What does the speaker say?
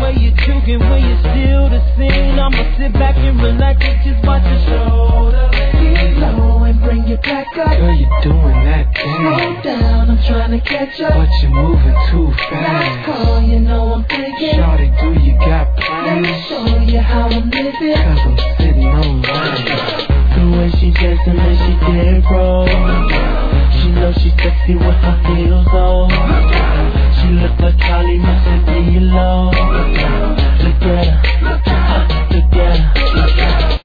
way you juking when you steal the scene. I'ma sit back and relax and just watch the show. Get low and bring it back up. Girl, you doing that thing. Slow down, I'm trying to catch up. But you're moving too fast. Last call, you know I'm thinking. Shawty, do you got Let plans? me show you how I'm living. Cause I'm sitting on land. The way she dancing and she did roll. She knows she's sexy with her heels on. She look like Charlie Must be low.